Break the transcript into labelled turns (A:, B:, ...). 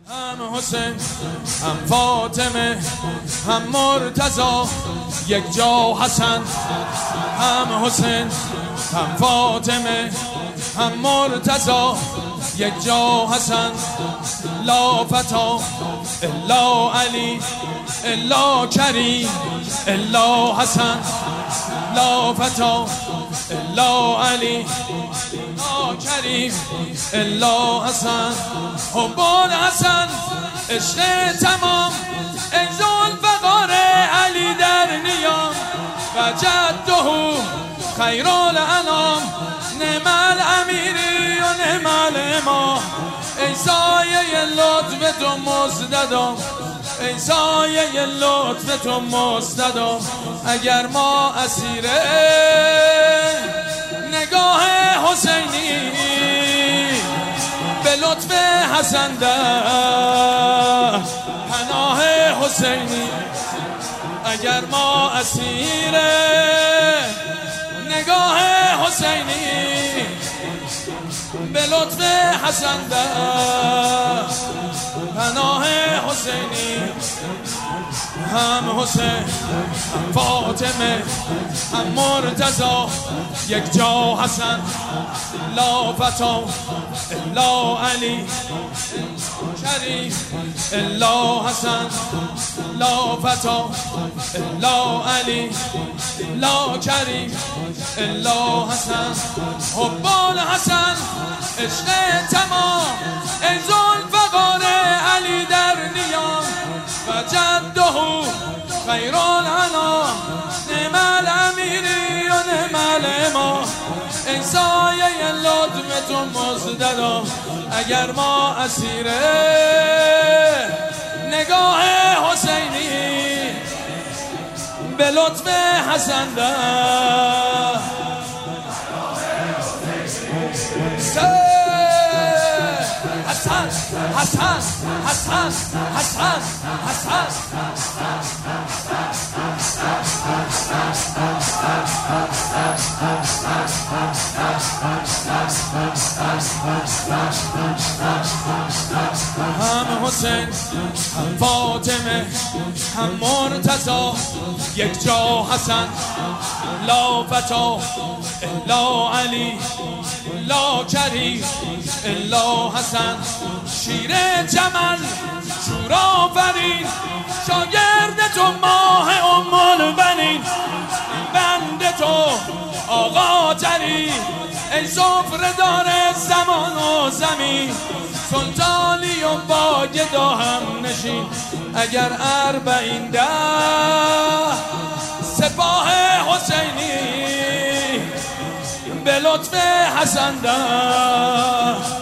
A: هم حسین هم فاطمه هم مرتضی یک جا حسن. هم حسین هم فاطمه هم مرتضی یک جا حسن. لا فتا الا علی الا کریم الا حسن. لا فتا الا علی الا کریم الا حسن. حب الحسن عشق تمام ای ذوالفقار علی در نیام و جده خیر الانام نعم الامیری و نعم الامام. ای سایه لطف تو مزددام ای سایه لطف تو مزددام. اگر ما اسیر نگاه حسینی به لطف حسن در پناه حسینی. اگر ما اسیر نگاه حسینی به لطف حسن در پناه حسینی. هم حسین هم فاطمه هم مرتضی یک جا حسن. لا فتا الا علی کریم الا حسن. لا فتا الا علی لا کریم الا حسن. حب الحسن عشق تمام ای ذوالفقار علی در نیام و جده خیر الانام نعم الامیری و نعم الامام. ای سایه لطف تو مزددام اگر ما اسیر نگاه حسینی به لطف حسن در حسن حسن حسن حسن حسن. هم حسین هم فاطمه هم مرتضی یک جا حسن. لا فتا الا علی لا کریم الا حسن. شیر جمل شورآفرین شاگرد تو ماه ام البنین. بند تو آقا جلی ای سفره دار زمان و زمین. سلطانی و با گدا هم نشین اگر اربعین ده سپاه حسینی به لطف حسن در